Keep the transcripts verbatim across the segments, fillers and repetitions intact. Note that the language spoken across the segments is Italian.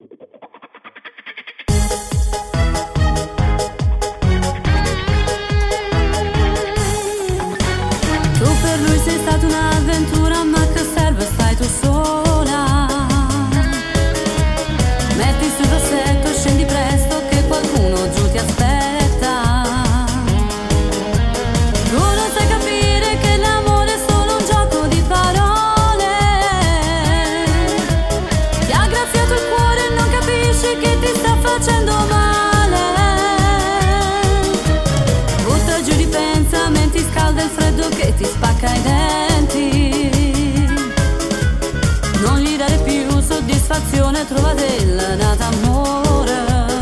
Che ti spacca i denti, non gli dare più soddisfazione, trova del dato amore.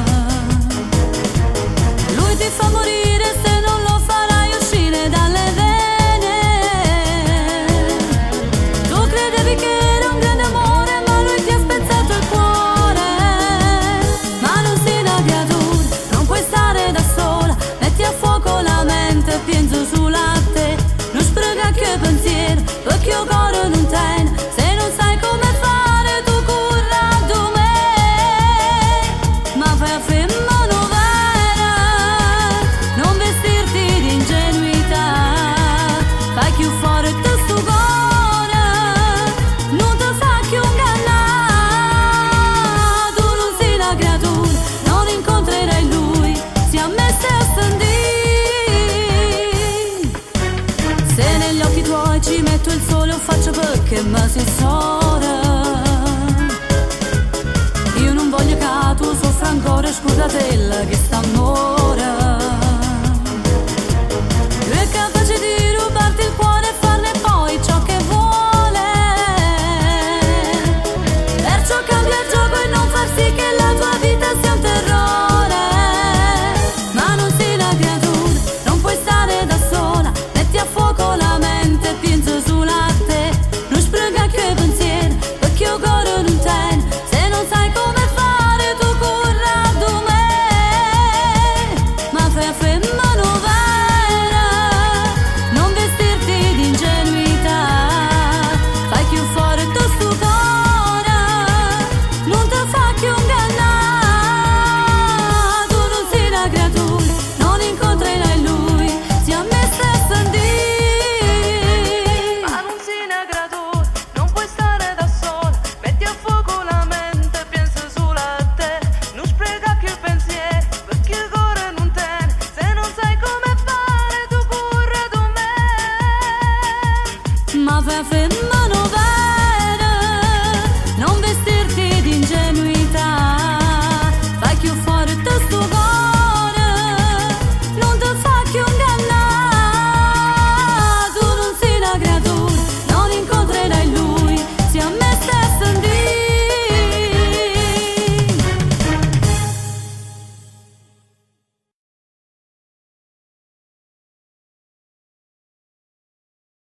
Lui ti fa morire se non lo farai uscire dalle vene. Tu credevi che era un grande amore, ma lui ti ha spezzato il cuore. Ma non sei una creatura, non puoi stare da sola, metti a fuoco la mente, penso sulla te. Che pensiero, perché io cuore non ten, se non sai come fare tu curra tu me. Ma fai a femmino vera, non vestirti di ingenuità, fai più forte sto cuore, non ti fa più ingannare. Tu non sei una creatura, non incontrerai lui, si è messo a stendere. Se negli occhi tuoi ci metto il sole o faccio perché mi si sora. Io non voglio che tu soffra ancora, scudatella che sta